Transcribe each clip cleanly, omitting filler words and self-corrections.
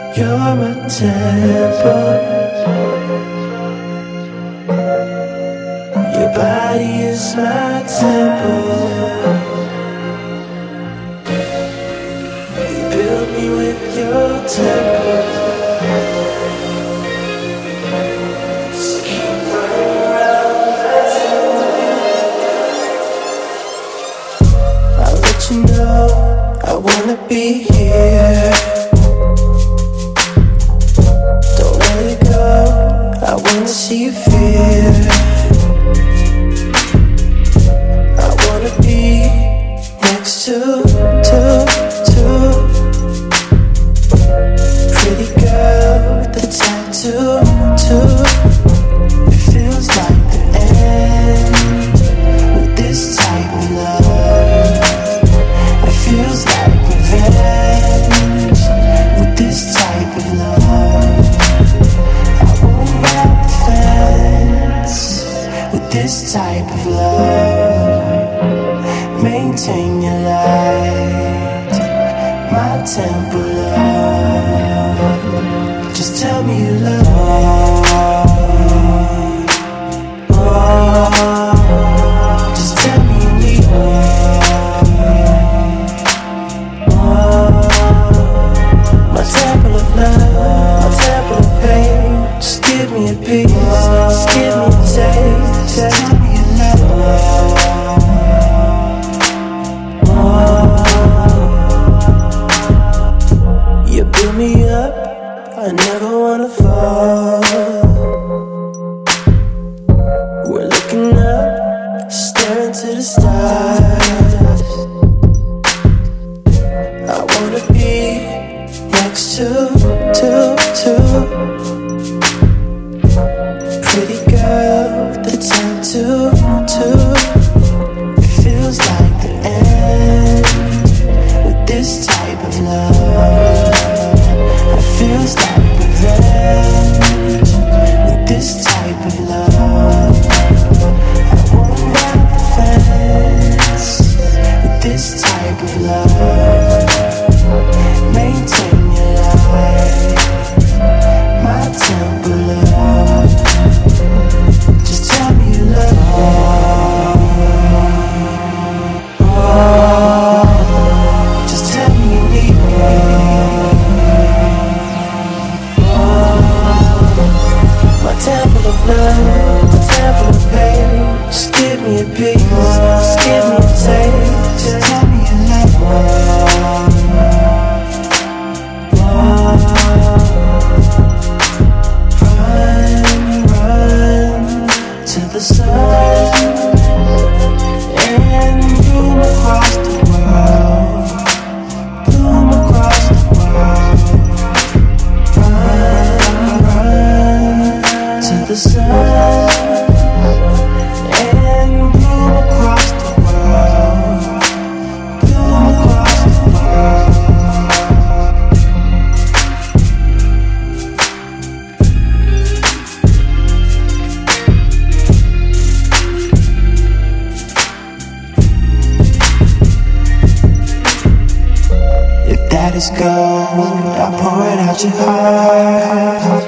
You're my temple. Your body is my temple. You build me with your temple. So keep running around my temple. I'll let you know I wanna be here. I wanna see you feel. I wanna be next to pretty girl with the tattoo. It feels like the end with this type of love. It feels like revenge with this type of love. With this type of love, maintain your light, my temple love. Just tell me you love. Just tell me you need my temple of love, my temple of pain. Just give me a piece, just give me a taste. Tell me you love. You build me up, I never wanna fall. We're looking up, staring to the stars. I wanna be next to pretty girl with the tattoo. It feels like the end with this type of love. It feels like revenge with this type of love. I won't ride the fence with this type of love. Maintain your life, my temple love. Just tell me you love. Just tell me you need me. My temple of love, my temple of pain. Just give me a piece, just give me a taste. Just tell me you love. Run to the sun and bloom across the world. Bloom across the world. Run to the sun and bloom across the world. Bloom across the world. That is gold, I'll pour it out your heart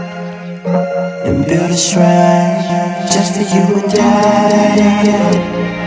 and build a shrine just for you and I.